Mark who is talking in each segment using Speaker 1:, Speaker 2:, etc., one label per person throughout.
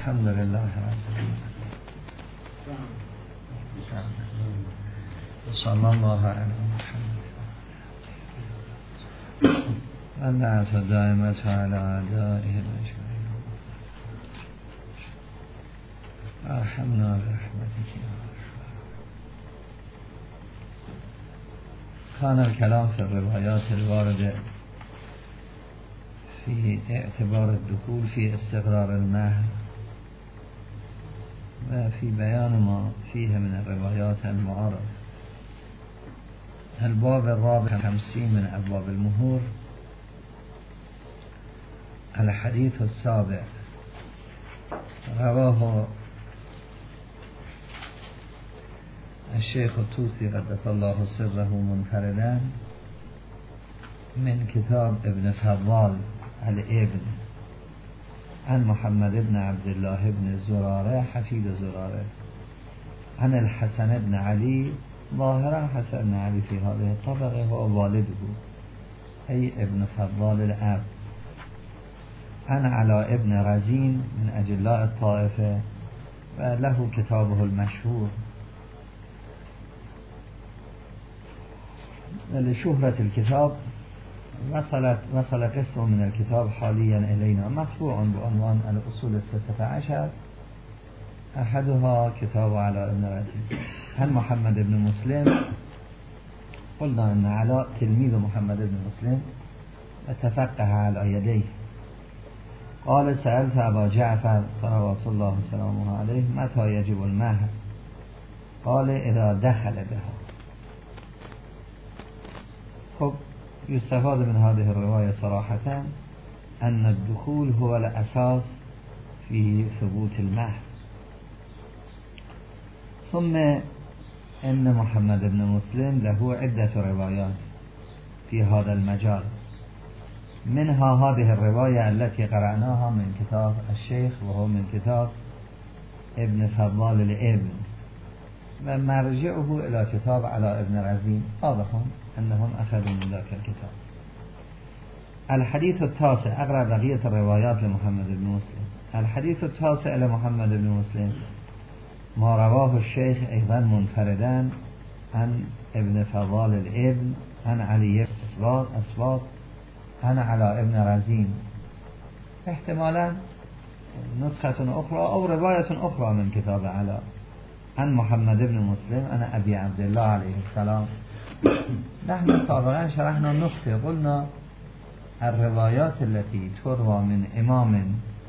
Speaker 1: الحمد لله رب العالمين صلى الله على محمد والنعمة الدائمة على أعدائه أجمعين ارحمنا برحمتك يا رب. كان الكلام في الروايات الواردة في اعتبار الدخول في استقرار المهر وفي بيان ما فيه من الروايات المعارضة. الباب الرابع 50 من أبواب المهور. الحديث السابع رواه الشيخ الطوسي قدس الله سره منفردا من كتاب ابن فضال الابن عن محمد بن عبد الله بن زراره حفيد زراره عن الحسن بن علي. ظاهرا حسن بن علي في هذه الطبقة هو والده أي ابن فضال الأب. عن علاء بن رزين من أجلاء الطائفة وله كتابه المشهور. لشهرة الكتاب وصل قسم من الكتاب حاليا إلينا مطبوع بعنوان الأصول 16. أحدها كتاب علاء بن رزين عن محمد بن مسلم. قلنا أن علاء تلميذ محمد بن مسلم وتفقه على يديه. قال سألت أبا جعفر صلوات الله وسلامه عليه متى يجب المهر؟ قال إذا دخل بها. خب يستفاد من هذه الرواية صراحة أن الدخول هو الأساس في ثبوت المهر. ثم إن محمد بن مسلم له عدة روايات في هذا المجال، منها هذه الرواية التي قرأناها من كتاب الشيخ وهو من كتاب ابن فضال الابن، ومرجعه إلى كتاب علاء بن رزين. واضح أنهم أخذوا من ذاك الكتاب. الحديث التاسع أقرأ بقية الروايات لمحمد بن مسلم. الحديث التاسع لمحمد بن مسلم ما رواه الشيخ أيضا منفردا عن ابن فضال الابن عن علي أسباط عن علاء بن رزين، احتمالا نسخة أخرى أو رواية أخرى من كتاب علاء عن محمد بن مسلم عن أبي عبد الله عليه السلام. نحن سابقا شرحنا النقطة، قلنا الروايات التي تروى من إمام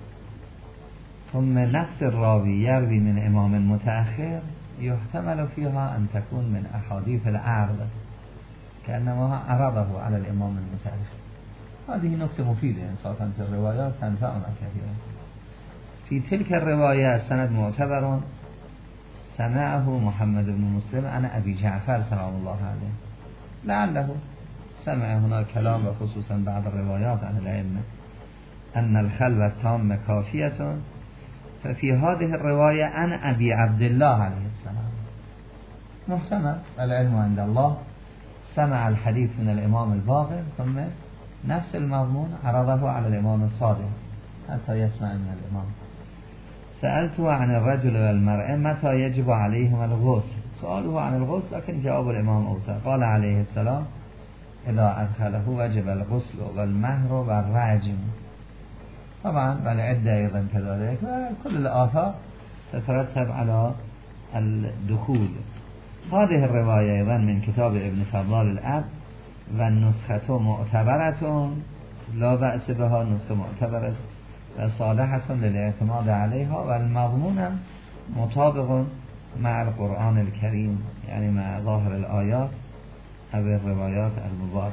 Speaker 1: ثم نفس الراوي يروي من إمام متأخر يحتمل فيها أن تكون من أحاديث العرض كأنما عرضه على الإمام المتأخر. هذه نقطة مفيدة إنصافا في الروايات تنفعنا كثيرا. في تلك الرواية السند معتبر سمعه محمد بن مسلم عن أبي جعفر سلام الله عليه، لعله سمع هنا كلام وخصوصا بعض الروايات عن العلم أن الخلوة التامة كافية، ففي هذه الرواية عن أبي عبد الله عليه السلام محتمل العلم عند الله، سمع الحديث من الإمام الباقر ثم نفس المضمون عرضه على الإمام الصادق حتى يسمع من الإمام. سألته عن الرجل والمرأة متى يجب عليهم الغسل. سؤاله عن الغسل لكن جواب الإمام أوسع. قال عليه السلام إذا أدخله وجب الغسل والمهر والرجم. طبعا والعدة أيضا كذلك، كل الآثار تترتب على الدخول. هذه الرواية أيضا من كتاب ابن فضال الأب والنسخة معتبرة لا بأس بها، نسخة معتبرة وصالحة للاعتماد عليها، والمضمون مطابق مع القرآن الكريم يعني مع ظاهر الآيات أو الروايات المباركة.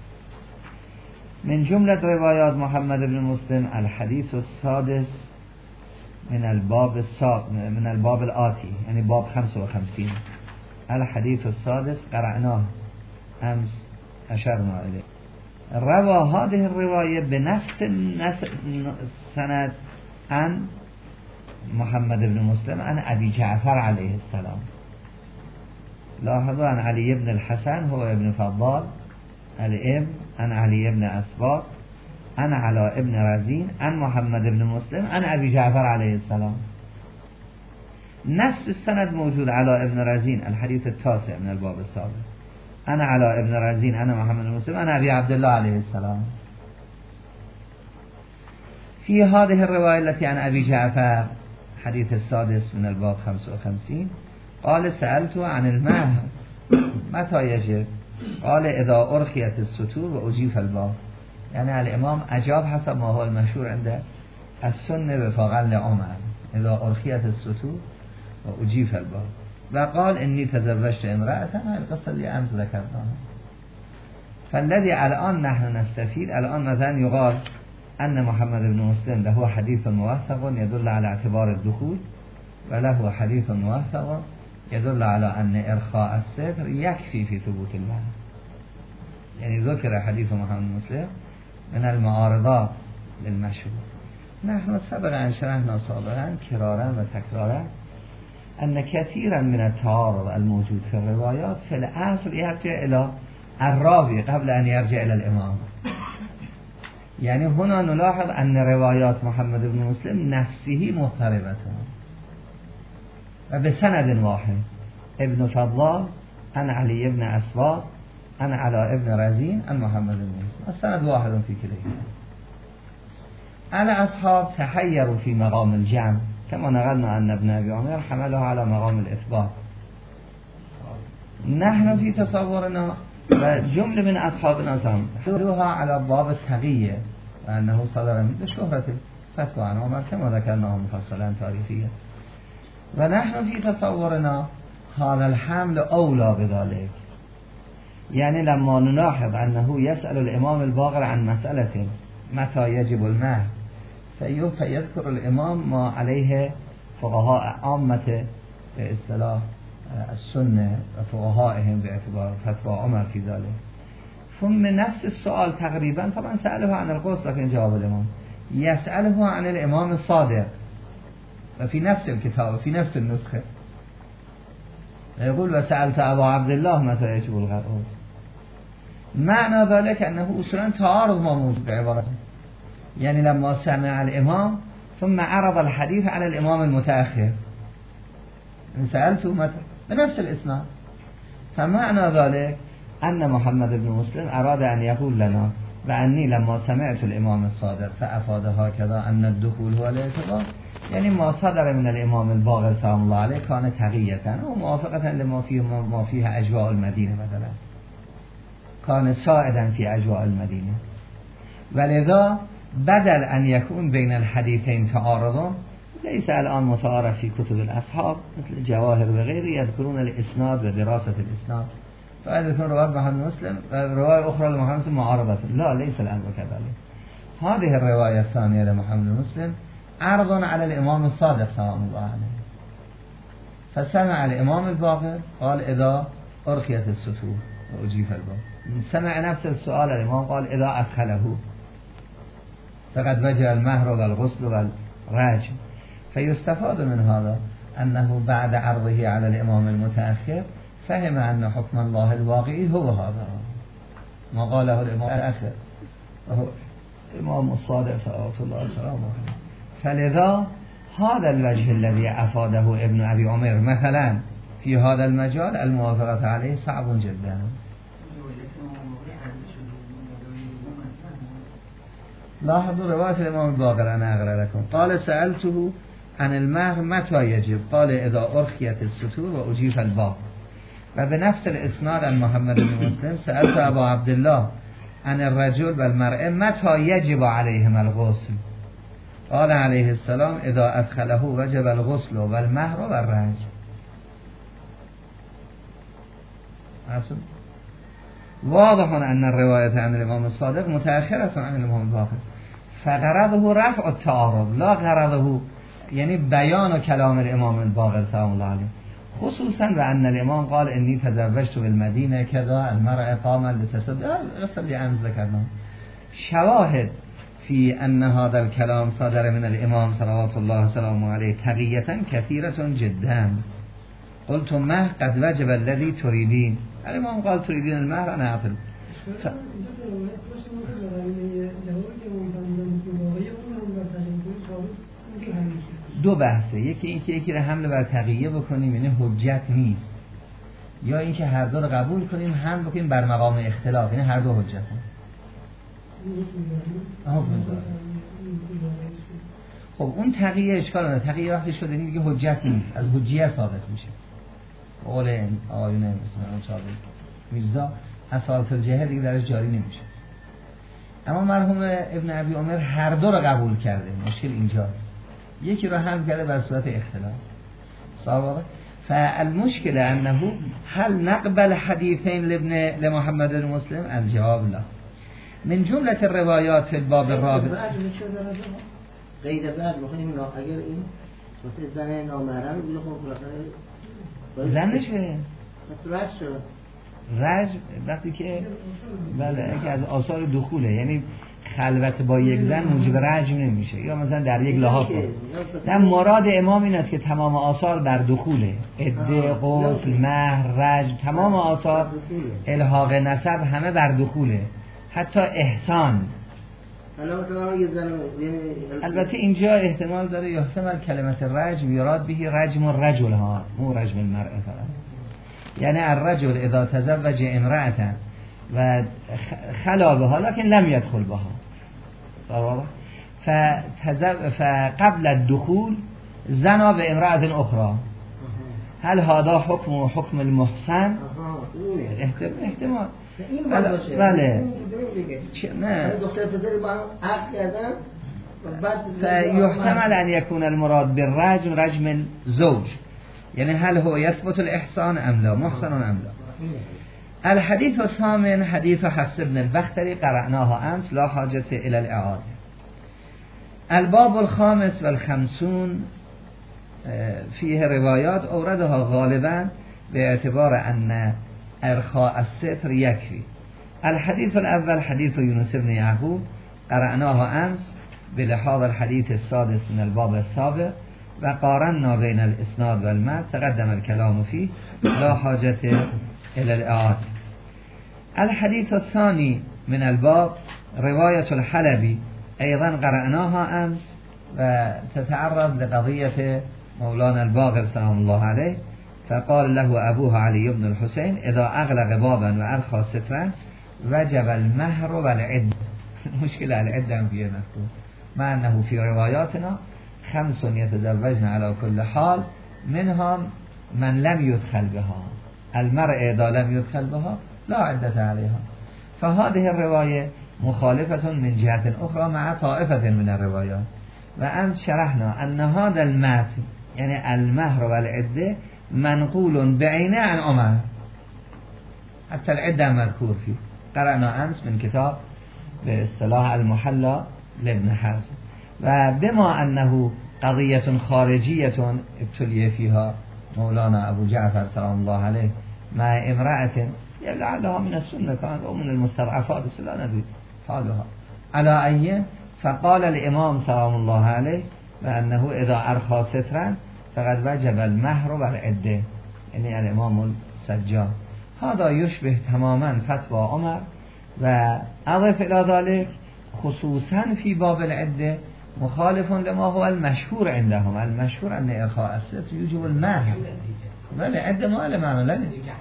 Speaker 1: من جملة روايات محمد بن مسلم الحديث السادس من الباب الآتي يعني باب 55. الحديث السادس قرأناه أمس أشرنا إليه. روى هذه الرواية بنفس السند عن محمد بن مسلم عن أبي جعفر عليه السلام. لاحظوا عن علي بن الحسن هو ابن فضال الابن عن علي بن أسباط انا علاء ابن رزین عن محمد ابن مسلم عن ابی جعفر علیه السلام. نفس السند موجود. علاء ابن رزین الحديث التاسع من الباب السابق. انا علاء ابن رزین انا محمد بن مسلم انا ابي عبد الله علیه السلام. في هذه الرواية التي عن ابي جعفر حديث السادس من الباب 55 قال سألت عن المهر متى يجب قال اذا ارخيت السطور واجيف الباب. يعني الامام اجاب حسب ما هو المشهور عند السنة وفاقا لعمر اذا ارخيت السطور واجيف الباب. وقال اني تزوجت امرأة. القصة اللي امس ذكرناها. فالذي الان نحن نستفيد الان مثلا يقال ان محمد بن مسلم له حديث موثق يدل على اعتبار الدخول وله حديث موثق يدل على ان ارخاء الستر يكفي في ثبوت المهر. يعني ذكر حديث محمد بن مسلم من المعارضات للمشهور. نحن سبقا شرحنا سابقا كرارا وتكرارا أن كثيرا من التعارض الموجود في الروايات في الأصل يرجع إلى الراوي قبل أن يرجع إلى الإمام. يعني هنا نلاحظ أن روايات محمد بن مسلم نفسه مضطربة وبسند واحد. ابن فضال عن علي بن أسباط عن علاء بن رزين عن محمد بن مسلم. السند واحد في كليهما. الأصحاب تحيروا في مقام الجمع كما نقلنا أن ابن أبي عمر حمله على مقام الإثبات. نحن في تصورنا وجملة من أصحابنا حملوها على باب التقية وأنه صدر من شهرة فتوى عن عمر كما ذكرناه مفصلا تاريخيا. ونحن في تصورنا هذا الحمل أولى بذلك. يعني لما نلاحظ أنه يسأل الإمام الباقر عن مسألة متى يجب المهر فيذكر الإمام ما عليه فقهاء عامة باصطلاح السنة وفقهائهم باعتبار فتوى عمر في ذلك. ثم نفس السؤال تقريبا طبعا سأله عن الغسل لكن جواب الإمام يسأله عن الإمام الصادق وفي نفس الكتاب وفي نفس النسخة يقول وسألت أبا عبد الله متى يجب الغسل. معنى ذلك أنه أصلا تعارض ما موجود بعبارته. يعني لما سمع الإمام ثم عرض الحديث على الإمام المتأخر سألته متى بنفس الإسناد. فمعنى ذلك أن محمد بن مسلم أراد أن يقول لنا بأني لما سمعت الإمام الصادق فأفاد هكذا أن الدخول هو الاعتبار. يعني ما صدر من الإمام الباقر سلام الله عليه كان تقية وموافقة لما فيها أجواء المدينة مثلا كان سائدا في أجواء المدينة. ولذا بدل أن يكون بين الحديثين تعارض ليس الآن متعارف في كتب الأصحاب مثل الجواهر وغيره يذكرون الإسناد ودراسة الإسناد فيذكرون رواية محمد مسلم رواية أخرى لمحمد مسلم معارضة. لا ليس الأمر كذلك. هذه الرواية الثانية لمحمد مسلم عرض على الإمام الصادق سلام الله عليه. فسمع الإمام الباقر قال إذا أرخيت السطور وأجيف الباب. سمع نفس السؤال الإمام قال إذا أدخله فقد وجب المهر والغسل والرجم. فيستفاد من هذا أنه بعد عرضه على الإمام المتأخر فهم أن حكم الله الواقعي هو هذا ما قاله الإمام الأخر وهو الإمام الصادق صلوات الله وسلامه عليه. فلذا هذا الوجه الذي أفاده ابن أبي عمر مثلا في هذا المجال الموافقة عليه صعب جدا. لاحظوا رواية الإمام الباقر أنا أقرأ لكم. قال سألته عن المهر متى يجب قال إذا أرخيت السطور وأجيف الباب. وبنفس الإسناد عن محمد بن مسلم سألت أبا عبد الله عن الرجل والمرأة متى يجب عليهم الغسل قال عليه السلام إذا أدخله وجب الغسل والمهر والرجم. واضح أن الرواية عن الإمام الصادق متأخرة عن الإمام الباقر فغرضه رفع التعارض لا غرضه يعني بيان كلام الإمام الباقر سلام الله عليه. خصوصا وأن الإمام قال إني تزوجت بالمدينة كذا المرأة قام لتصدق اللي أمس ذكرنا. شواهد في أن هذا الكلام صدر من الإمام صلوات الله وسلامه عليه تقية كثيرة جدا. قلت مهر قد وجب الذي تريدين. الإمام قال تريدين المهر أنا أعطل دو بحثه، یکی اینکه یکی رو حمل بر تقیه بکنیم یعنی حجت نیست، یا اینکه هر دو رو قبول کنیم حمل بکنیم بر مقام اختلاف یعنی هر دو حجت هم. خب اون تقیه اشکال نداره، تقیه وقتی شده دیگه حجت نیست، از حجیت ثابت میشه. قول آیون مثلا صاحب میرزا اصالت الجهل دیگه درش جاری نمیشه. اما مرحوم ابن ابی عمر هر دو رو قبول کرده، مشکل اینجاست، یکی رو حمل کرده بر صورت اختلاف. صاحب فالمشكلة أنه هل نقبل حديثين لمحمد بن مسلم؟ الجواب لا. من جملة الروايات في الباب الرابع
Speaker 2: قید بعد بخونیم اگر این واسه زن نامحرم دیگه خب
Speaker 1: زن نشه رج وقتی که بله که از آثار دخوله، یعنی خلوت با یک زن موجب رجم نمیشه، یا مثلا در یک لحاظ نه، مراد امام این است که تمام آثار بر دخوله، عده، غسل، مهر، رجم، تمام آثار الحاق نسب همه بر دخوله، حتی احسان. البته اینجا احتمال داره یحتمل کلمت رجم یراد به رجم الرجل ها، مو رجم المرأة فقط، یعنی الرجل اذا تزوج امرأة و خلا بها لكن لم يدخل بها فقبل الدخول زنا بامرأة اخرى، هل هذا حكم المحسن؟ احتمال بله نه
Speaker 2: دختر پدر با عقد کردن
Speaker 1: فيحتمل ان يكون المراد بالرجم رجم الزوج، يعني هل هو يثبت الإحسان أم لا، محسن أم لا. الحديث الثامن حديث حفص بن البختري قرأناه أمس لا حاجة إلى الإعادة. الباب الخامس والخمسون فيه روايات أوردها غالبا باعتبار أن إرخاء الستر يكفي. الحديث الأول حديث يونس بن يعقوب قرأناه أمس بلحاظ الحديث السادس من الباب السابق وقارنا بين الإسناد والمتن تقدم الكلام فيه لا حاجة إلى الإعادة. الحديث الثاني من الباب رواية الحلبي أيضا قرأناها أمس وتتعرض لقضية مولانا الباقر سلام الله عليه، فقال له أبوه علي بن الحسين إذا أغلق بابا وأرخى سترا وجب المهر والعد. مشكلة العدة فيه مفهوم، مع أنه في رواياتنا 5 يتزوجن على كل حال منهم من لم يدخل بها، المرأة إذا لم يدخل بها لا عدة عليها. فهذه الرواية مخالفة من جهة أخرى مع طائفة من الروايات. وأمس شرحنا أن هذا المتن يعني المهر والعدة منقول بعينه عن عمر، حتى العدة مذكور فيه. قرأنا أمس من كتاب باصطلاح المحلى لابن حزم. وبما أنه قضية خارجية ابتلي فيها مولانا أبو جعفر سلام الله عليه مع امرأة لعلها من السنة كانت أو من المستضعفات لا ندري حالها على أي، فقال الإمام سلام الله عليه بأنه إذا أرخى سترا فقد وجب المهر والعدة، يعني الإمام السجاد. هذا يشبه تماما فتوى عمر. وأضف إلى ذلك خصوصا في باب العدة مخالف لما هو المشهور عندهم. المشهور أن إرخاء الستر يوجب المهر، بله عدة مال معمولا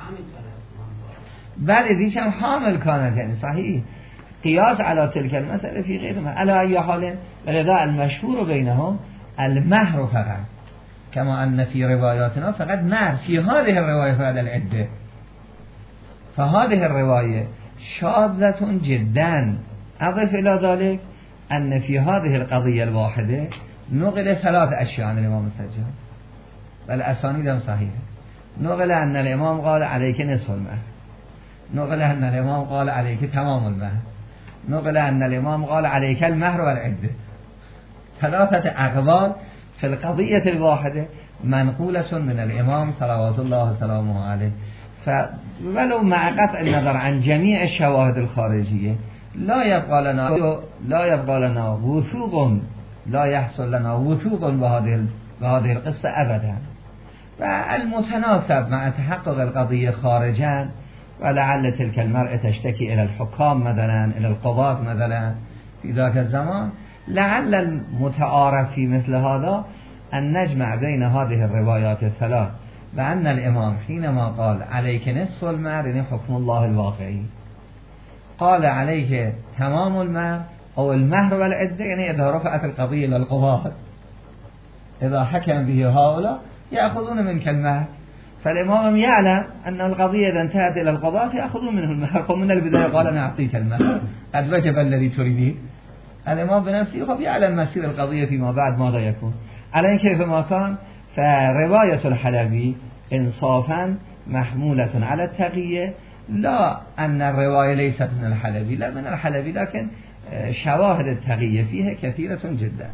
Speaker 1: بله ديش هم حامل كانت يعني صحيح قياس على تلك المسألة في غير ما على أي حال. ولذا المشهور بينهم المهر فقط، كما أن في رواياتنا فقط مهر، في هذه الرواية فقط العدة. فهذه الرواية شاذة جدا. أضف إلى ذلك أن في هذه القضية الواحدة نقل 3 أشياء عن الإمام السجاد والأسانيد صحيحة. نقل أن الإمام قال عليك نصف المهر، نقل أن الإمام قال عليك تمام المهر، نقل أن الإمام قال عليك المهر والعدة. 3 أقوال في القضية الواحدة منقولة من الإمام صلوات الله وسلامه عليه. ولو مع قطع النظر عن جميع الشواهد الخارجية لا يبقى لنا وثوق، لا يحصل لنا وثوق بهذه القصة أبدا. والمتناسب مع تحقق القضية خارجا، ولعل تلك المرأة تشتكي إلى الحكام مثلا، إلى القضاة مثلا في ذاك الزمان، لعل المتعارف في مثل هذا أن نجمع بين هذه الروايات الثلاث وأن الإمام حينما قال عليك نصف المهر يعني حكم الله الواقعي، قال عليك تمام المهر أو المهر والعدة يعني إذا رفعت القضية إلى القضاة إذا حكم به هؤلاء يأخذون منك المهر، فالإمام يعلم أن القضية إذا انتهت إلى القضاة يأخذون منه المهر، ومن البداية قال أنا أعطيك المهر قد وجب الذي تريده. الإمام بنفسه خب يعلم مسير القضية فيما بعد ماذا يكون. على كيف ما كان فرواية الحلبي إنصافا محمولة على التقية، لا أن الرواية ليست من الحلبي، لا من الحلبي، لكن شواهد التقية فيها كثيرة جدا.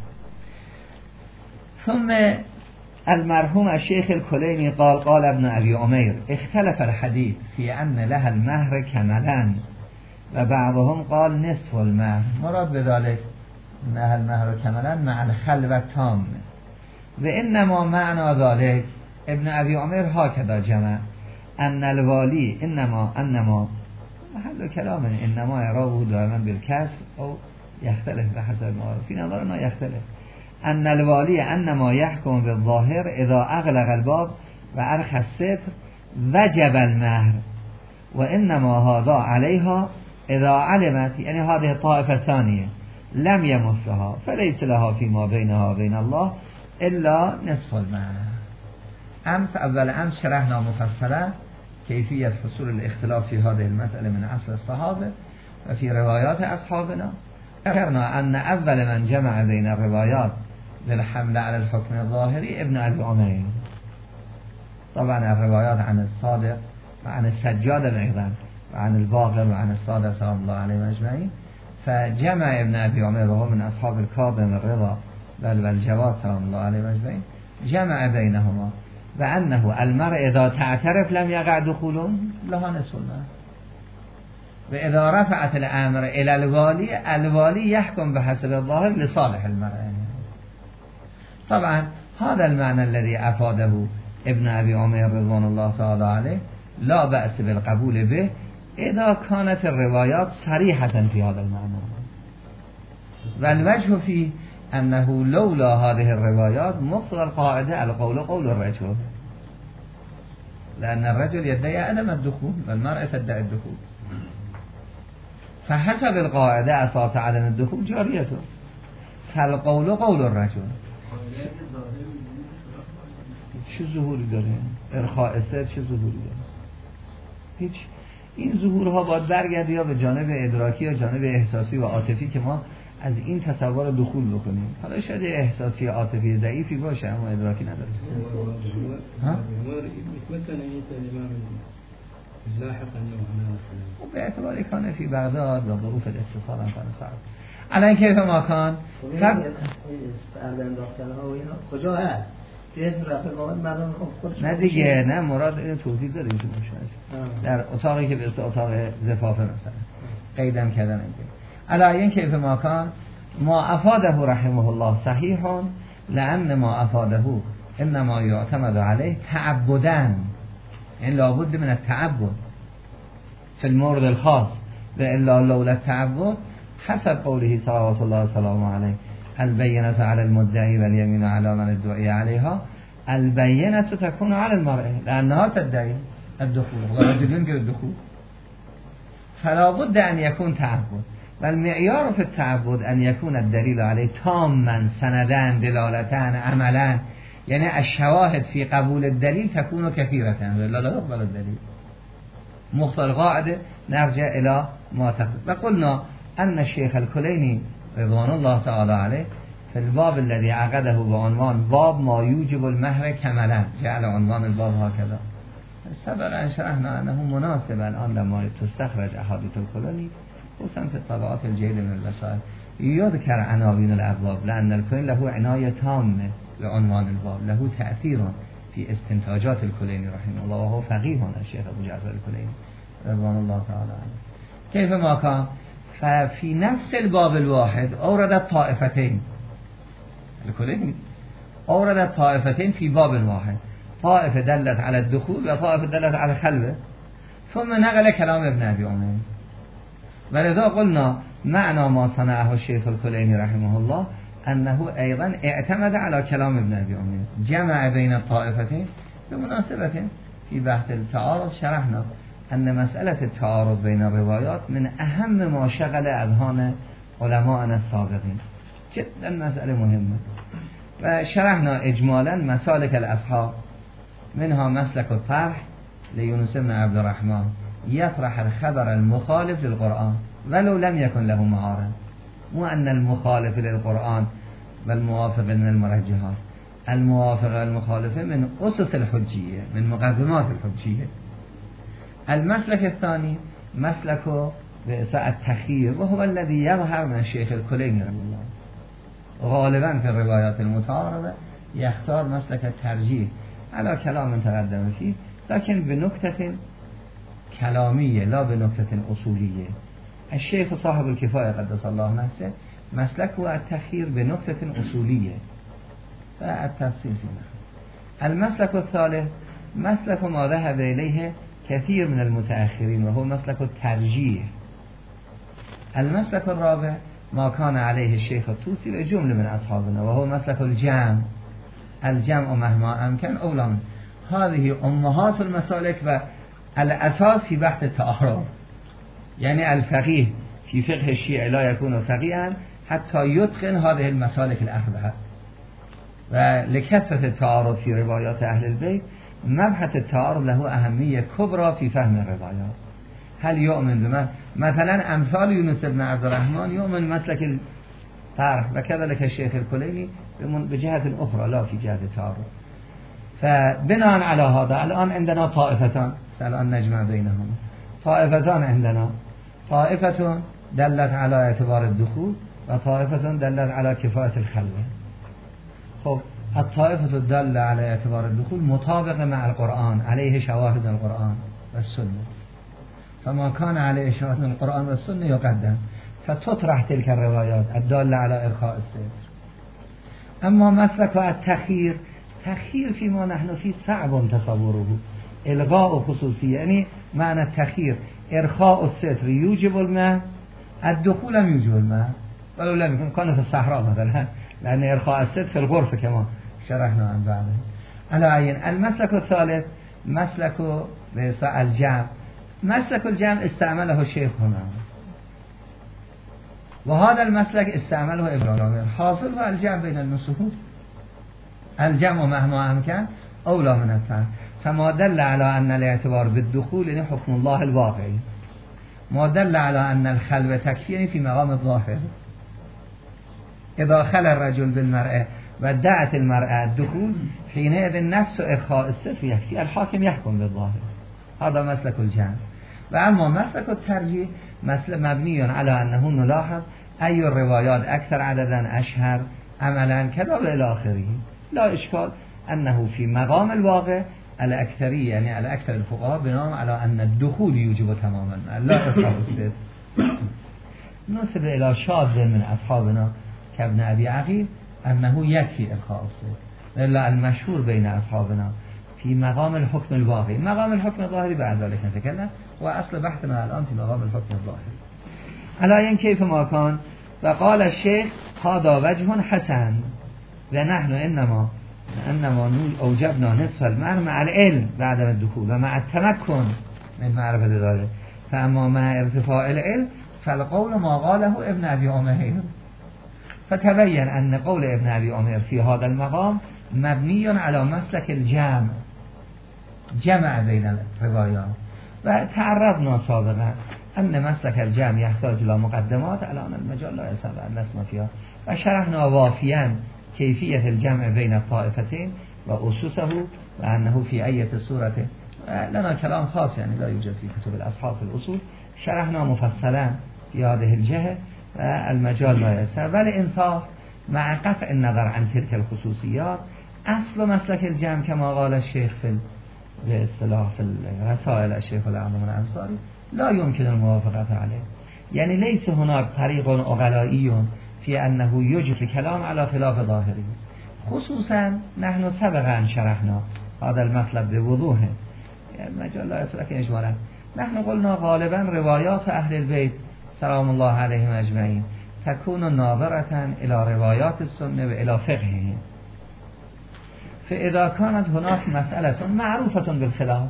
Speaker 1: ثم المرحوم الشيخ الكليني قال ابن أبي عمير اختلف الحديث في أن لها المهر كملا و بعضهم قال نصف المهر، مراد بذلك لها المهر كملا مع الخلوة تام، وإنما معنى ذلك ابن أبي عمير هكذا جمع أن الوالي إنما محل كلام إنما يراه دائما بالكسر أو يختلف بحسب ما في نظرنا يختلف، أن الوالي أنما يحكم بالظاهر إذا أغلق الباب و أرخى الستر وجب المهر، وإنما هذا عليها إذا علمت يعني هذه الطائفة الثانية لم يمسها فليس لها فيما بينها وبين الله إلا نصف المهر. أول أمس شرحنا مفصلا كيفية حصول الاختلاف في هذه المسألة من عصر الصحابة وفي روايات أصحابنا. ذكرنا أن أول من جمع بين الروايات للحمل على الحكم الظاهري ابن أبي عمير. طبعا الروايات عن الصادق وعن السجاد أيضا وعن الباقر وعن الصادق صلى الله عليه أجمعين، فجمع ابن أبي عمير وهو من أصحاب الكاظم الرضا والجواد صلى الله عليه أجمعين جمع بينهما وأنه المرء إذا تعترف لم يقع دخول لها نصف المهر، وإذا رفعت الأمر إلى الوالي يحكم بحسب الظاهر لصالح المرء. طبعا هذا المعنى الذي أفاده ابن أبي عمير رضوان الله تعالى عليه لا بأس بالقبول به إذا كانت الروايات صريحة في هذا المعنى، والوجه فيه أنه لولا هذه الروايات مقتضى القاعدة القول قول الرجل، لأن الرجل يدعي عدم الدخول والمرأة تدعي الدخول، فحسب القاعدة أساس عدم الدخول جاريته، فالقول قول الرجل. چه ظهوری داره؟ ارخاء سر چه ظهوری داره؟ هیچ. این ظهورها باید برگرده یا به جانب ادراکی یا جانب احساسی و عاطفی که ما از این تصور دخول بکنیم. حالا شاید احساسی عاطفی ضعیفی باشه اما ادراکی نداره. به اعتبار کانه فی بغداد و ظروف الاتصال هم کنه صعب. الان کیف ما کان
Speaker 2: کجا هست؟
Speaker 1: نه دیگه، نه مراد اینو توضیح داریم که در اتاقی که به اسم اتاق زفافه مثلا قیدم کردن اینجا. علایین کیف ما کان ما افاده رحمه الله صحیح لأن ما افاده انما یعتمد علیه تعبدن، این لابد من التعبد في المورد الخاص و الا لولا التعبد حسب قوله صلوات الله وسلامه علیه البینة علی المدعی و الیمین علی من ادعی علیها البینة تكون على المرأة لأنها تدعي الدخول ورجل ينكر الدخول، فلا بد أن يكون تعبد، والمعيار في التعبد أن يكون الدليل عليه تاما سندا دلالة عملا، يعني الشواهد في قبول الدليل تكون كثيرة لا يقبل الدليل. مقتضى القاعدة نرجع إلى ما تقدم. وقلنا أن الشيخ الكليني رضوان الله تعالى عليه في الباب الذي عقده بعنوان باب ما يوجب المهر كملا جعل عنوان الباب هكذا. سبق شرحنا أنه مناسب الآن لما تستخرج أحاديث الكليني خصوصا في الطبعات الجيدة من الوسائل يذكر عناوين الأبواب، لأن الكليني له عناية تامة لعنوان الباب، له تأثير في استنتاجات الكليني رحمه الله، وهو فقيه الشيخ أبو جعفر الكليني رضوان الله تعالى عنه. كيف ما كان ففي نفس الباب الواحد أوردت طائفتين، الكليني أوردت طائفتين في باب واحد، طائفة دلت على الدخول وطائفة دلت على الخلوة، ثم نقل كلام ابن أبي عمير. ولذا قلنا معنى ما صنعه الشيخ الكليني رحمه الله انه ايضا اعتمد على كلام ابن ابي عمر جمع بين الطائفتين بمناسبة في بحث التعارض شرحنا ان مسألة التعارض بين الروايات من اهم ما شغل اذهان علماءنا السابقين، جدا مسألة مهمة. و شرحنا اجمالا مسالك الاصحاب، منها مسلك الطرح ليونس بن عبد الرحمن يطرح الخبر المخالف للقرآن ولو لم يكن له معارض، مو أن المخالف للقرآن والموافق من المرجحات، الموافق والمخالفة من أسس الحجية، من مقدمات الحجية. المسلك الثاني مسلك التخيير، وهو الذي يظهر من الشيخ الكليني رحمه الله، غالبا في الروايات المتعارضة يختار مسلك الترجيح على كلام تقدم فيه، لكن بنكتة كلامية لا بنكتة أصولية. الشيخ صاحب الكفاية قدس الله نفسه مسلكه التخيير بنكتة أصولية فالتفصيل فيه. المسلك الثالث مسلك ما ذهب إليه كثير من المتأخرين وهو مسلك الترجيح. المسلك الرابع ما كان عليه الشيخ الطوسي لجملة من أصحابنا وهو مسلك الجمع. الجمع مهما أمكن أولا، هذه أمهات المسالك والأساس في بحث التعارض. يعني الفقيه في فقه الشيعة لا يكون فقيها حتى يتقن هذه المسالك الأربعة. ولكثرة التعارض في روايات أهل البيت مبحث التعارض له أهمية كبرى في فهم الروايات. هل يؤمن مثلا أمثال يونس بن عبد الرحمن يؤمن مسلك الطرح، وكذلك الشيخ الكليني بجهة أخرى لا في جهة التعارض. فبناء على هذا الآن عندنا طائفتان، الآن نجمع بينهم. طائفتان عندنا، طائفة دلت على اعتبار الدخول وطائفة دلت على كفاية الخلوة. خب الطائفة الدالة على اعتبار الدخول مطابقة مع القرآن، عليه شواهد القرآن والسنة، فما كان عليه شواهد القرآن والسنة يقدم، فتطرح تلك الروايات الدالة على إرخاء الستر. أما مسلك التخيير، تخيير فيما نحن فيه صعب تصوره، إلغاء خصوصية، يعني معنى التخيير إرخاء الستر يوجب الماء، الدخول لم يوجب الماء ولو لم يكن كان في الصحراء مثلا، لأن إرخاء الستر في الغرفة كما شرحنا عن بعضه. على عين المسلك الثالث مسلك الجمع. مسلك الجمع استعمله الشيخ هنا، وهذا المسلك استعمله ابن حاصل الجمع بين النصوص، الجمع مهما أمكن أولى من الثاني. فما دل على أن الاعتبار بالدخول يعني حكم الله الواقعي، ما دل على أن الخلوة تكفي في مقام الظاهر. إذا خلى الرجل بالمرأة ودعت المرأة الدخول حينئذ نفس إرخاء الستر يكفي، الحاكم يحكم بالظاهر. هذا مسلك الجمع. وأما مسلك الترجيح مسلك مبني على أنه نلاحظ أي الروايات أكثر عددا أشهر عملا كذا إلى آخره. لا إشكال أنه في مقام الواقع الأكثرية يعني الأكثر الفقهاء بناء على أن الدخول يوجب تماما لا إرخاء الستر. نسب إلى شاذ من أصحابنا كابن أبي عقيل أنه يكفي إرخاء الستر، إلا المشهور بين أصحابنا في مقام الحكم الواقعي. مقام الحكم الظاهري بعد ذلك نتكلم، وأصل بحثنا الآن في مقام الحكم الظاهري. على كيف ما كان، وقال الشيخ هذا وجه حسن ونحن إنما أوجبنا نصف المهر مع العلم بعد الدخول ومع التمكن من معرفة ذلك، فأما مع ارتفاع العلم فالقول ما قاله ابن أبي عمر. فتبين أن قول ابن أبي عمر في هذا المقام مبني على مسلك الجمع، جمع بين الروايات. وتعرضنا سابقا أن مسلك الجمع يحتاج إلى مقدمات، الآن المجال لا يسمع أن نسمع فيها، وشرحنا وافيا كيفية الجمع بين الطائفتين وأسسه وأنه في أي صورة. لنا كلام خاص يعني لا يوجد في كتب الأصحاب في الأصول، شرحنا مفصلا في هذه الجهة، المجال لا يسمع. بالإنصاف مع قطع النظر عن تلك الخصوصيات أصل مسلك الجمع كما قال الشيخ في الاصطلاح في الرسائل الشيخ الأعظم الأنصاري لا يمكن الموافقة عليه. يعني ليس هناك طريق عقلائي في أنه يجب الكلام على خلاف ظاهره، خصوصا نحن سبقا شرحنا هذا المطلب بوضوح، يعني مجال لا يسمع إجمالا. نحن قلنا غالبا روايات أهل البيت سلام الله عليهم أجمعين تكون ناظرة إلى روايات السنة وإلى فقهه. فإذا كانت هناك مسألة معروفة بالخلاف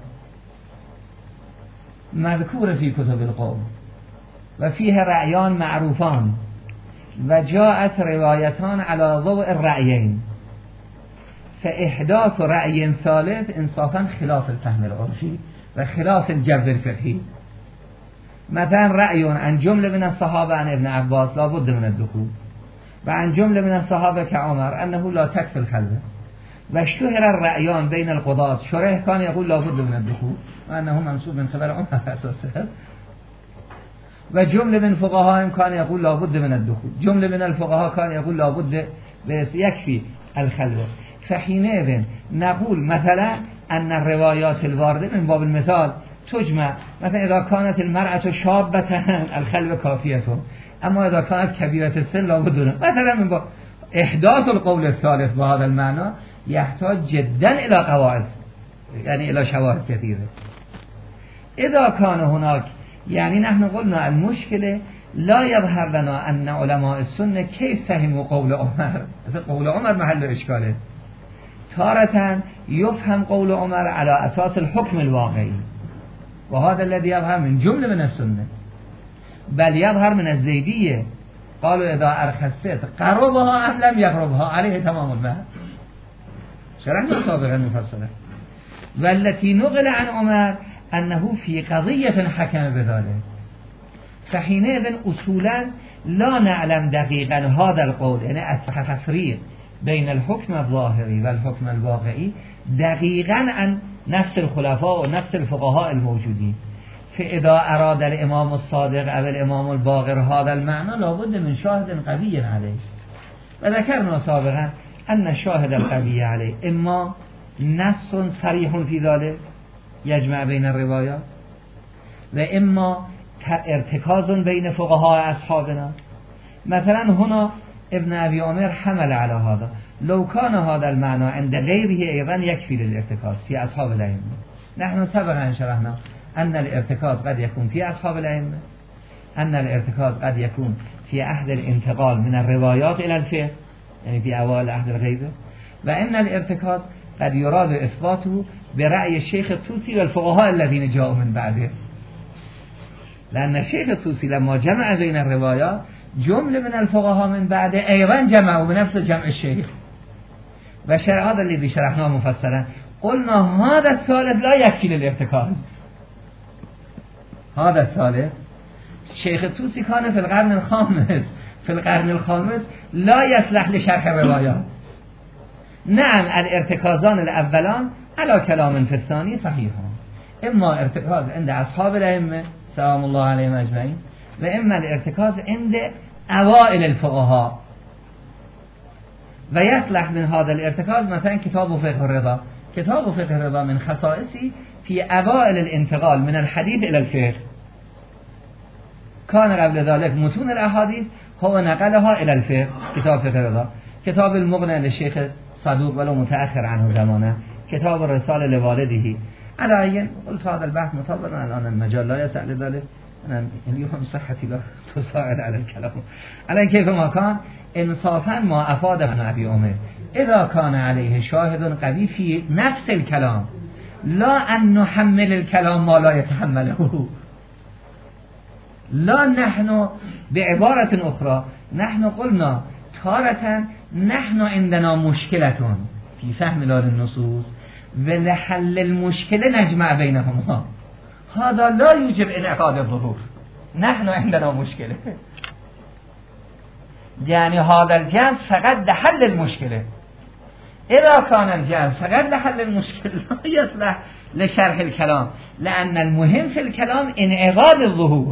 Speaker 1: مذكور في كتب القوم وفيه رأيان معروفان وجاءت روايتان على ضوء الرأيين، فإحداث رأي ثالث انصافا خلاف الفهم العرفي وخلاف الجو الفقهي. مثلا رأي عن جملة من الصحابة عن ابن عباس لا بد من الدخول، وعن جملة من الصحابة كعمر أنه لا تكفي الخلوة، واشتهر الرأيان بين القضاة. شريح كان يقول لا بد من الدخول وأنه منسوب من قبل عمر أساسا، وجملة من فقهاء كان يقول لا بد من الدخول، جملة من الفقهاء كان يقول لا بد يكفي الخلوة. فحينئذ نقول مثلا أن الروايات الواردة من باب المثال تجمع، مثلا إذا كانت المرأة شابة الخلوة كافية، أما إذا كانت كبيرة السن لا بد مثلا من باب إحداث القول الثالث بهذا المعنى يحتاج جدا إلى قواعد، يعني إلى شواهد كثيرة. إذا كان هناك، يعني نحن قلنا المشكلة لا يظهر لنا أن علماء السنة كيف فهموا قول عمر. قول عمر محل إشكاله. تارة يفهم قول عمر على أساس الحكم الواقعي، وهذا الذي يظهر من جملة من السنة، بل يظهر من الزيدية. قالوا إذا أرخصت قربها أم لم يقربها عليه تمام المهر. شرحنا سابقا مفصلا. والتي نقل عن عمر أنه في قضية حكم بذلك. فحينئذ أصولا لا نعلم دقيقا هذا القول، يعني التفريق بين الحكم الظاهري والحكم الواقعي دقيقا عن نفس الخلفاء ونفس الفقهاء الموجودين. فإذا أراد الإمام الصادق أو الإمام الباقر هذا المعنى لابد من شاهد قوي عليه، وذكرنا سابقا أن الشاهد القوي عليه إما نص صريح في ذلك يجمع بين الروايات، وإما ارتكاز بين فقهاء أصحابنا. مثلا هنا ابن أبي عمر حمل على هذا، لو كان هذا المعنى عند غيره أيضا يكفي للارتكاز في أصحاب الأئمة. نحن سبقا شرحنا أن الارتكاز قد يكون في أصحاب الأئمة، أن الارتكاز قد يكون في عهد الانتقال من الروايات إلى الفقه، يعني في أوائل عهد الغيبة، وأن الارتكاز قد يراد إثباته برأي الشيخ الطوسي والفقهاء الذين جاءوا من بعده. لأن الشيخ الطوسي لما جمع بين الروايات جملة من الفقهاء من بعده أيضا جمعوا بنفس جمع الشيخ. وشرع هذا الذي شرحناه مفصلا قلنا هذا الثالث لا يكفي للارتكاز. هذا الثالث الشيخ الطوسي كان في القرن الخامس، في القرن الخامس لا يصلح لشرح الروايات. نعم الارتكازان الأولان على كلام في الثاني صحيحان، إما ارتكاز عند أصحاب الأئمة سلام الله عليهم أجمعين، وإما الارتكاز عند أوائل الفقهاء. ويصلح من هذا الارتكاز مثلا كتاب فقه الرضا. كتاب فقه الرضا من خصائصه في أوائل الانتقال من الحديث إلى الفقه. كان قبل ذلك متون الأحاديث هو نقلها إلى الفقه. كتاب فقه الرضا، كتاب المغنى للشيخ صدوق ولو متأخر عنه زمانه، كتاب الرسالة لوالده. على أي قلت هذا البحث مطبقا الآن المجال لا يسع لذلك، أنا اليوم صحتي لا تساعد على الكلام. على كيف ما كان انصافا ما أفاد ابن أبي عمر إذا كان عليه شاهد قوي في نفس الكلام، لا أن نحمل الكلام ما لا يتحمله. لا، نحن بعبارة أخرى نحن قلنا تارة نحن عندنا مشكلة في فهم النصوص ولحل المشكلة نجمع بينهما، هذا لا يوجب انعقاد الظهور. نحن عندنا مشكلة، يعني هذا الجمع فقط لحل المشكلة. إذا كان الجمع فقط لحل المشكلة لا يصلح لشرح الكلام، لأن المهم في الكلام انعقاد الظهور.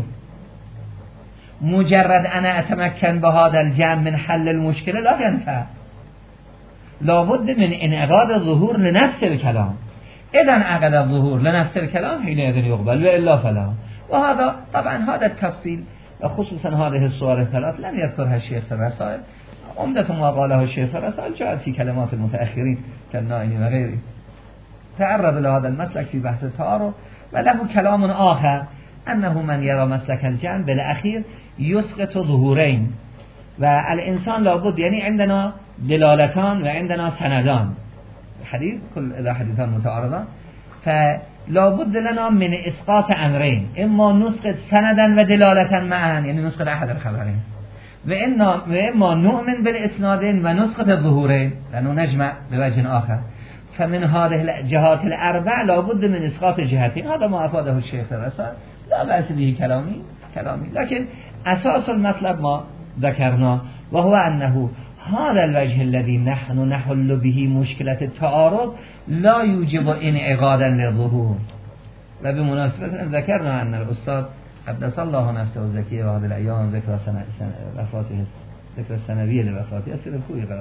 Speaker 1: مجرد أنا أتمكن بهذا الجمع من حل المشكلة لا ينفع، لابد من انعقاد الظهور لنفس الكلام. إذا انعقد الظهور لنفس الكلام حينئذ يقبل، وإلا فلا. وهذا طبعا هذا التفصيل خصوصا هذه الصور الثلاث لم يذكرها الشيخ في الرسائل. عمدة ما قاله الشيخ في الرسائل جاءت في كلمات المتأخرين كالنائني وغيره. تعرض لهذا المسلك في بحث التعارض، وله كلام آخر أنه من يرى مسلك الجمع بالأخير يسقط ظهورين، و الانسان لابد یعنی عندنا دلالتان و عندنا سندان حدیث كل اذا حدیثان متعارضان فلابد لنا من اسقاط امرين اما نسخ سندا و دلالتا معا یعنی نسخ احد الخبرين و اما نؤمن بالاسنادين و نسخ الظهورين لانه نجمع بوجه آخر فمن هذه الجهات الاربع لابد من اسقاط جهتين هذا ما افاده الشيخ الرسال لا بأس به كلامي لكن اساس المطلب ما ذكرنا وهو انه هذا الوجه الذي نحن نحل به مشكلة التعارض لا يوجب انعقادا للظهور و بمناسبة ذكرنا ان الاستاذ قدس الله نفسه الزكية وهذه الايام ذكر وفاته ذكر السنوية لوفاته أسئلة الكوي قرار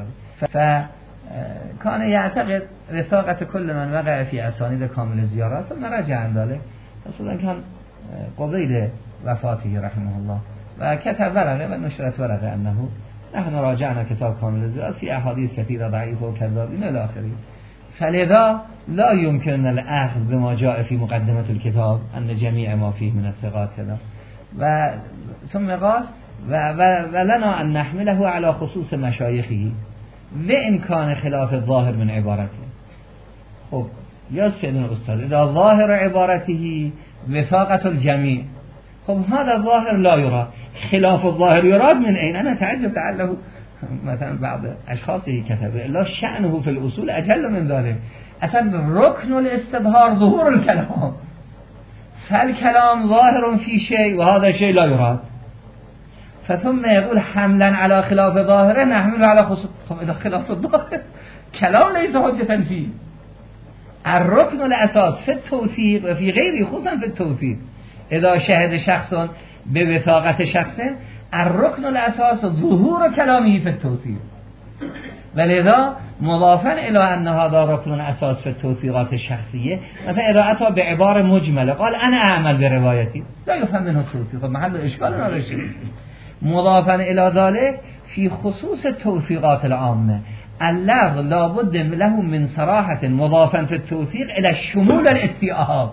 Speaker 1: فكان يعتقد رفاقة كل من وقع في أسانيد كامل الزيارات ثم رجع عن ذلك أصلا كان قبيل وفاته رحمه الله وكتب ورقة ونشرت ورقة أنه نحن راجعنا كتاب كامل الزيارات في أحاديث كثيرة ضعيفة وكذابين إلى آخره فلذا لا يمكن الأخذ بما جاء في مقدمة الكتاب أن جميع ما فيه من الثقات كذا ثم قال ولنا أن نحمله على خصوص مشايخه وإن كان خلاف الظاهر من عبارته خب يا سيدنا الأستاذ إذا ظاهر عبارته وفاقة الجميع خب هذا الظاهر لا يرى خلاف الظاهر يراد من أين أنا تعجب لعله مثلا بعض أشخاصه كتب لا شأنه في الأصول أجل من ذلك أصلا ركن الاستظهار ظهور الكلام فالكلام ظاهر في شيء وهذا شيء لا يراد فثم يقول حملا على خلاف ظاهره نحمل على خلاف الظاهر كلام ليس حجة فيه الركن الأساس في التوثيق وفي غيره خصوصا في التوثيق إذا شهد شخص بوثاقة شخص الركن الأساس ظهور كلامه في التوثيق ولذا مضافا إلى أن هذا ركن أساس في التوثيقات الشخصية مثلا إذا أتى بعبارة مجملة قال أنا أعمل بروايتي لا يفهم منه التوثيق محل إشكال ولا شيء مضافا إلى ذلك في خصوص التوثيقات العامة اللفظ لابد له من صراحة مضافا في التوثيق إلى الشمول الاستيعاب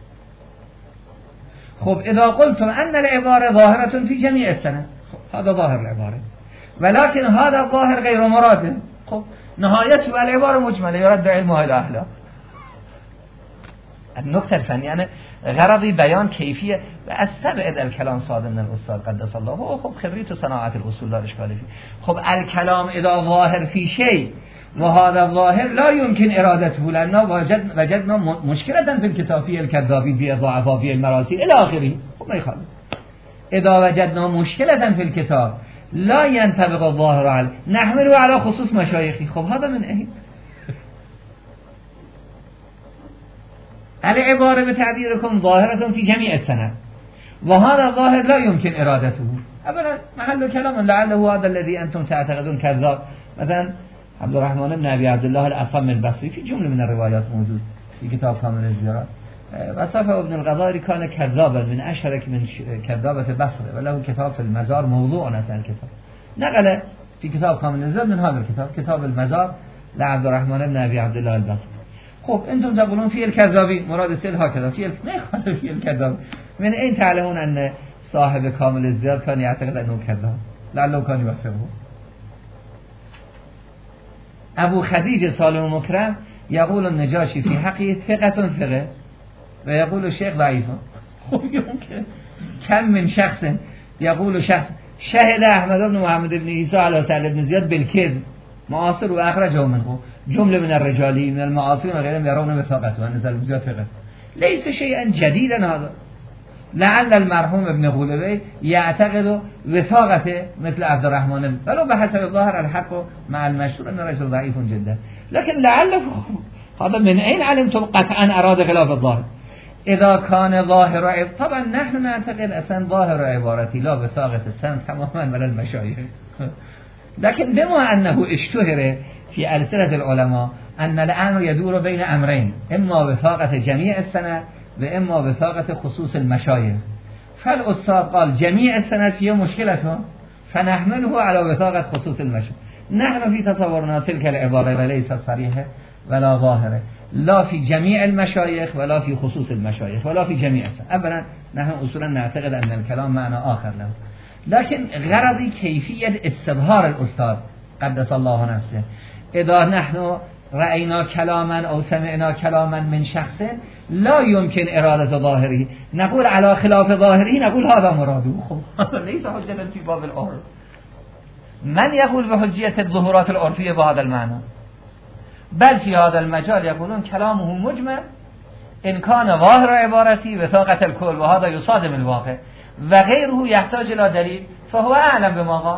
Speaker 1: خب إذا قلتم أن العبارة ظاهرة في جميع السنة هذا ظاهر العبارة ولكن هذا الظاهر غير مراد خب نهايته العبارة مجملة يرد علمها إلى أهله النقطة الفنية يعني غرضي بيان كيفية واستبعد الكلام صادم من الأستاذ قدس الله هو خب خبريت صناعة الأصول لا إشكال فيه خب الكلام إذا ظاهر في شيء وهذا الظاهر لا يمكن إرادته لأنه وجدنا مشكلة في الكتاب فيه الكذابين فيه الضعفاء فيه المراسيل إلى آخره خب ما يخالف إذا وجدنا مشكلة في الكتاب لا ينطبق الظاهر عليه نحمله على خصوص مشايخي خب هذا من أين العبارة بتعبيركم ظاهرة في جميع السنة وهذا الظاهر لا يمكن إرادته أولا محل كلام لعله هذا الذي أنتم تعتقدون كذاب مثلا عبد الرحمن بن أبي عبد الله الأصم البصري في جملة من الروايات موجود في كتاب كامل الزيارات وصفه ابن الغضاري كان كذابا من أشرك من كذابة بصره وله كتاب في المزار موضوع أصلا الكتاب نقل في كتاب كامل الزيارات من هذا الكتاب كتاب المزار لعبد الرحمن بن أبي عبد الله البصري خب انتم تقولون فيه الكذابين مراد السيد هكذا فيه ما يخالف فيه الكذاب من أين تعلمون أن صاحب كامل الزيارات كان يعتقد أنه كذاب لعله كان يوفقه أبو خديجة سالم مكرم يقول النجاشي في حقه ثقة ثقة ويقول الشيخ ضعيف يمكن كم من شخص يقول شخص شهد أحمد بن محمد بن عيسى على سعد بن زياد بالكذب معاصر وأخرجه منه جملة من الرجال من المعاصرين وغيرهم يرون وثاقته أن سعد بن زياد ثقة ليس شيئا جديدا هذا لعل المرحوم ابن غلبي يعتقد وثاقته مثل عبد الرحمن ولو بحسب الظاهر الحق مع المشهور أن رجل ضعيف جدا لكن لعل هذا من أين علمتم قطعا أراد خلاف الظاهر إذا كان ظاهر طبعا نحن نعتقد أصلا ظاهر عبارتي لا وثاقة السمت تماما ولا المشايخ لكن بما أنه اشتهر في ألسنة العلماء أن الأمر يدور بين أمرين إما وثاقة جميع السنة وإما وثاقة خصوص المشايخ فالأستاذ قال جميع السنة فيها مشكلة فنحمله على وثاقة خصوص المشايخ نحن في تصورنا تلك العبارة وليست صريحة ولا ظاهرة لا في جميع المشايخ ولا في خصوص المشايخ ولا في جميع السنة أولا نحن أصولا نعتقد أن الكلام معنى آخر له لكن غرضی کیفیت استظهار الاستاد قدس الله نفسه. اذا نحن رأينا كلاما او سمعنا كلاما من شخص لا يمكن اراده ظاهره نقول على خلاف ظاهره نقول هذا مراده. خب ليس حجة في باب العرف. من يقول بحجية الظهورات العرفية بهذا المعنى؟ بل في هذا المجال يقولون كلامه مجمل إن كان ظاهر عبارتي بطاقة الكل وهذا يصادم الواقع وغيره يحتاج إلى دليل فهو أعلم بما قال.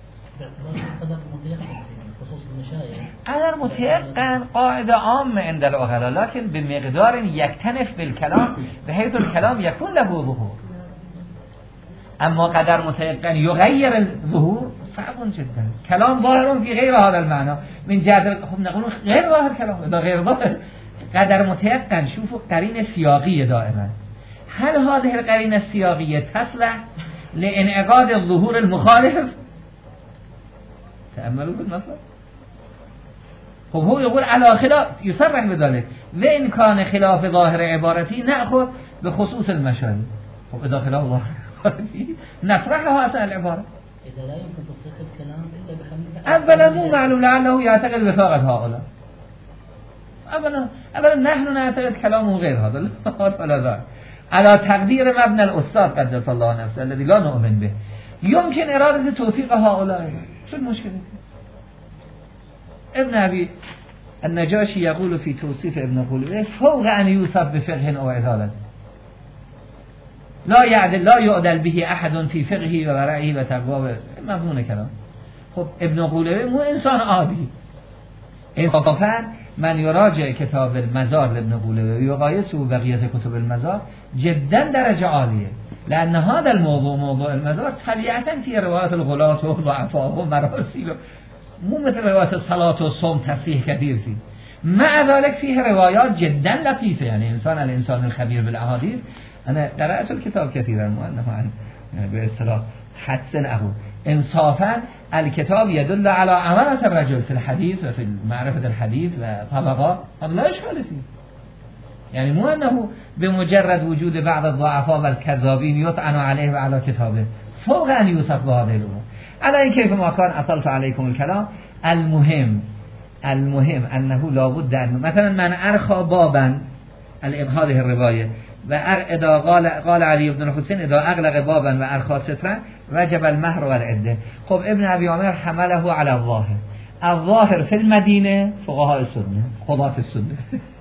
Speaker 1: قدر متيقن قاعدة عامة عند العقلاء لكن بمقدار يكتنف بالكلام بحيث الكلام يكون له ظهور. أما قدر متيقن يغير الظهور صعب جدا. كلام ظاهر في غير هذا المعنى من جهة نقول غير ظاهر كلام إذا غير ظاهر. قدر متيقن شوفوا قرينة سياقية دائما. هل هذه القرينة السياقية تصلح لانعقاد الظهور المخالف؟ تأملوا بالمطلب. خب هو يقول على خلاف يصرح بذلك وإن كان خلاف ظاهر عبارتي نأخذ بخصوص المشاهد. خب إذا خلاف ظاهر عبارتي نطرحها أثناء العبارة.
Speaker 2: إذا لا يمكن تصديق الكلام إلا بحمل
Speaker 1: أولا مو معلوم لعله يعتقد بفاقة هؤلاء. أولا نحن نعتقد كلامه غير هذا ولا ذاك على تقدير مبنى الأستاذ قدس الله نفسه الذي لا نؤمن به. يمكن إرادة توثيق هؤلاء. شو المشكلة؟ ابن أبي النجاشي يقول في توصيف ابن قولويه فوق أن يوصف بفقه أو عدالة لا يعدل به أحد في فقهه وورعه وتقواه. مضمون كلام. خب ابن قولويه مو إنسان عادي. انصافا من يراجع كتاب المزار لابن قولويه ويقايسه بقية كتب المزار جدا درجة عالية لأن هذا الموضوع موضوع المزار طبيعة في روايات الغلاة وضعفاء ومراسيل مو مثل روايات الصلاة والصوم تصحيح كثير فيه. مع ذلك فيه روايات جدا لطيفة يعني الإنسان الخبير بالأحاديث. أنا قرأت الكتاب كثيرا مؤنه عن باصطلاح حسن أبو إنصافا الكتاب يدل على عمالة الرجل في الحديث وفي معرفة الحديث وطبقات لا إشكال فيه. يعني مو أنه بمجرد وجود بعض الضعفاء والكذابين يطعن عليه وعلى كتابه فوق أن يوصف بهذه الأمور. على إن كيف ما كان أطلت عليكم الكلام. المهم أنه لابد أن مثلا من أرخى بابا هذه الرواية إذا قال علي بن الحسين إذا أغلق بابا وأرخى سترا وجب المهر والعدة. خب ابن أبي عمر حمله على الظاهر في المدينة فقهاء السنة قضاة السنة.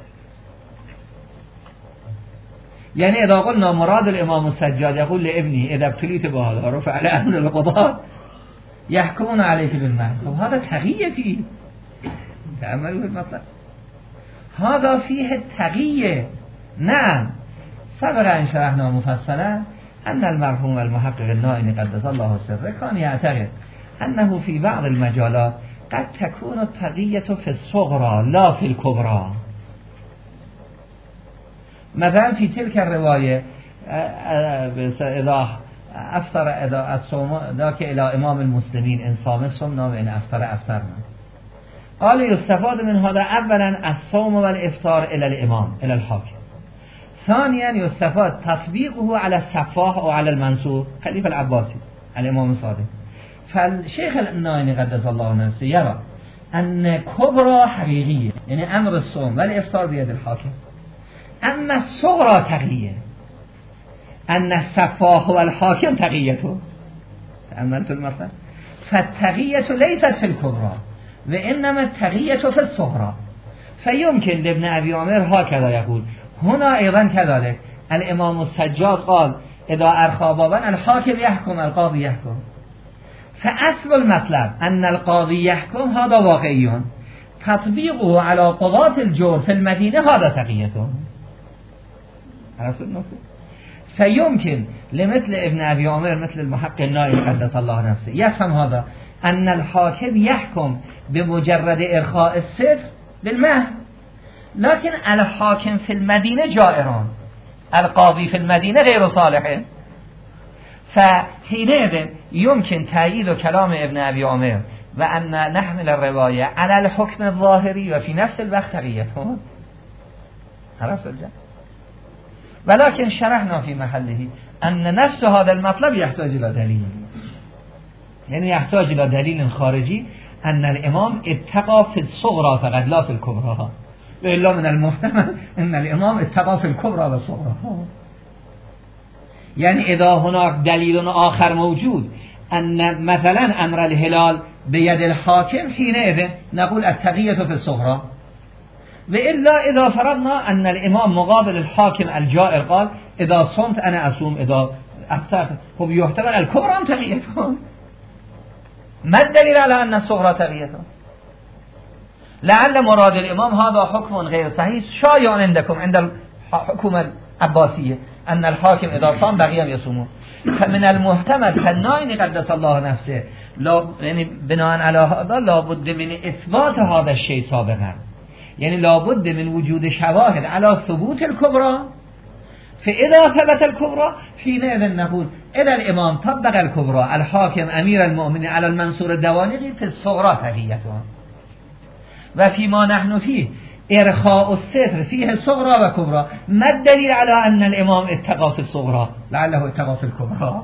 Speaker 1: يعني إذا قلنا مراد الإمام السجاد يقول لابنه إذا ابتليت بهذا رفع على أهل القضاء يحكمون عليك بالمهر. خب هذا تغيير فيه. تأملوا المطلب. هذا فيه التغيير. نعم سبق أن شرحنا مفصلا أن المرحوم المحقق النائني قدس الله سره كان يعتقد أنه في بعض المجالات قد تكون التغيير في الصغرى لا في الكبرى. مثلا في تلك الرواية إذا أفطر إذا الصوم ذاك إلى إمام المسلمين إن صام الصمنا وإن أفطر أفطرنا. قال يستفاد من هذا أولا الصوم والإفطار إلى الإمام إلى الحاكم. ثانيا يستفاد تطبيقه على السفاح أو على المنصور خليفة العباسي الإمام الصادق. فالشيخ النائني قدس الله نفسه يرى أن كبرى حقيقية يعني أمر الصوم والإفطار بيد الحاكم. أما الصغرى تغيير أن السفاح والحاكم تغييته. تأملت المطلب. فالتغيير ليست في الكبرى وإنما التغيير في الصغرى. فيمكن لابن أبي عمر هكذا يقول. هنا أيضا كذلك الإمام السجاد قال إذا أرخى بابا الحاكم يحكم القاضي يحكم. فأصل المطلب أن القاضي يحكم هذا واقعي. تطبيقه على قضاة الجور في المدينة هذا تغييره. عرفت النقطة؟ فيمكن لمثل ابن أبي عمر مثل المحقق النائني قدس الله نفسه يفهم هذا أن الحاكم يحكم بمجرد إرخاء السر بالمهر. لكن الحاكم في المدينة جائران القاضي في المدينة غير صالح. فحينئذ يمكن تأييد كلام ابن أبي عمر وأن نحمل الرواية على الحكم الظاهري وفي نفس الوقت تغييره. عرفت الجمع؟ ولكن شرحنا في محله أن نفس هذا المطلب يحتاج إلى دليل. یعنی يحتاج الى دلیل خارجی ان الامام اتقى في الصغرى فقط لا في الكبرى، و الا من المحتمل ان الامام اتقى في الكبرى و الصغرى. يعني اذا هناك دلیل آخر موجود ان مثلا امر الهلال بيد الحاكم حينئذ نقول التقية في الصغرى، وإلا إذا فرضنا أن الإمام مقابل الحاكم الجائر قال إذا صمت أنا أصوم إذا أفطرت، خب يحتمل الكبرى تقيته. ما الدليل على أن الصغرى تقيته؟ لعل مراد الإمام هذا حكم غير صحيح شائع عندكم عند الحكومة العباسية أن الحاكم إذا صام بقي يصومون، فمن المحتمل فالنائن قدس الله نفسه يعني بناء على هذا لابد من إثبات هذا الشيء سابقا، يعني لابد من وجود شواهد على ثبوت الكبرى، فإذا ثبت الكبرى حينئذ نقول إذا الإمام طبق الكبرى الحاكم أمير المؤمنين على المنصور الدوانقي في الصغرى تقيته، وفيما نحن فيه إرخاء الستر فيه الصغرى وكبرى. ما الدليل على أن الإمام اتقى في الصغرى لعله اتقى في الكبرى؟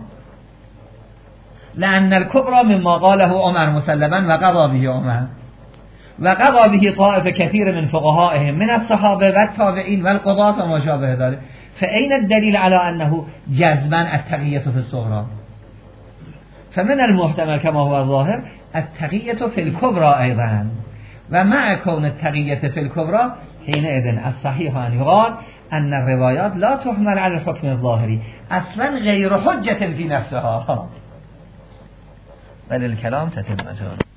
Speaker 1: لأن الكبرى مما قاله عمر مسلما وقضى به عمر وقضى به طائفة كثير من فقهائهم من الصحابة والتابعين والقضاة وما شابه ذلك، فأين الدليل على أنه جزما التقية في الصغرى؟ فمن المحتمل كما هو الظاهر التقية في الكبرى أيضا، ومع كون التقية في الكبرى حينئذ الصحيح أن يقال أن الروايات لا تحمل على الحكم الظاهري أصلا غير حجة في نفسها، بل الكلام تتمته.